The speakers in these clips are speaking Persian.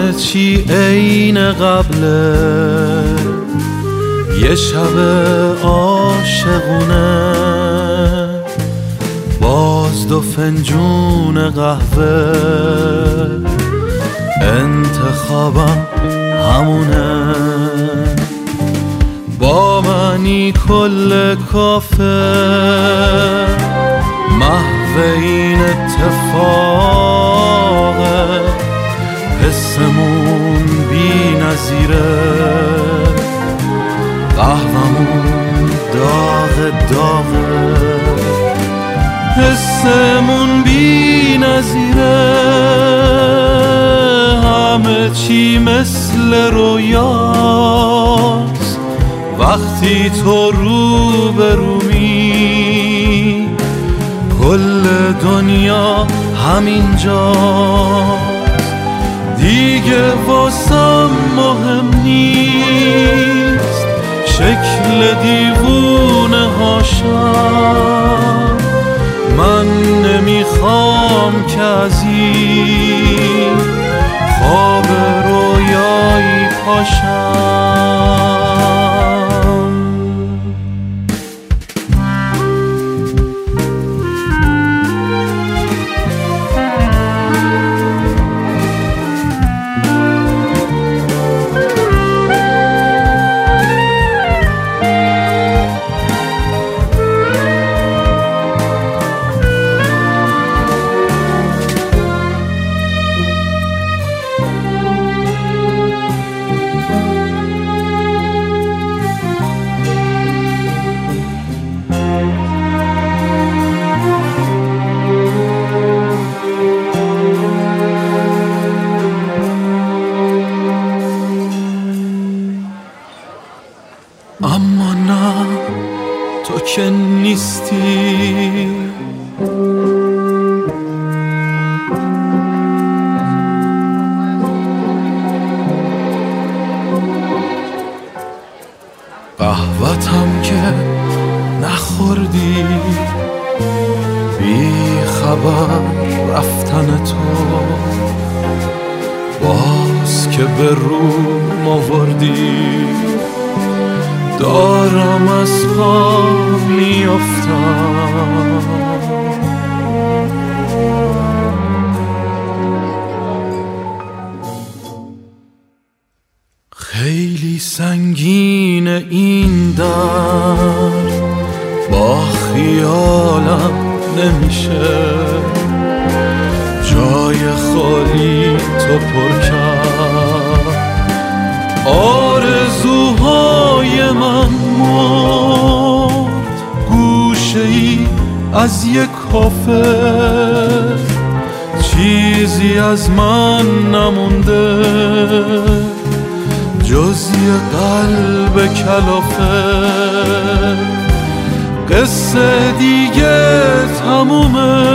همه چی عین قبله، یه شب عاشقونه، باز 2 فنجون قهوه، انتخابم همونه، با منی کل کافه، محو این اتفاقه، حسمون بی نظیره، قهومون داغ داغه، حسمون بی نظیره، همه چی مثل رویاست وقتی تو رو به رومی، کل دنیا همینجاست دیگه واسم مهم نیست، شکل دیوونه هاشم، من نمیخوام که از این خواب رویایی پاشم. اما نه، تو که نیستی، قهوتم که نخوردی، بی خبر رفتن تو، باز که به روم آوردی، دارم از پا میافتم، خیلی سنگین این در، با خیالم نمیشه، جای خالی تو پر کرد، آرزوهای من مرد، گوشه ای از یک کافه، چیزی از من نمونده جز یه قلب کلافه، قصه دیگه تمومه،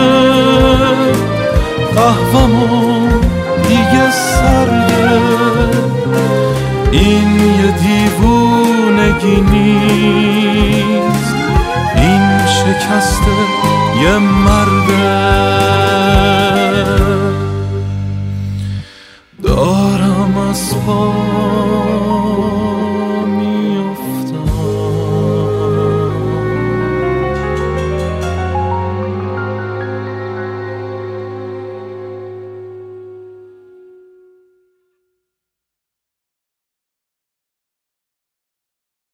قهوه‌مون دیگه سرده، این یه دیوونگی نیست، این شکست یه مرده، دارم از پا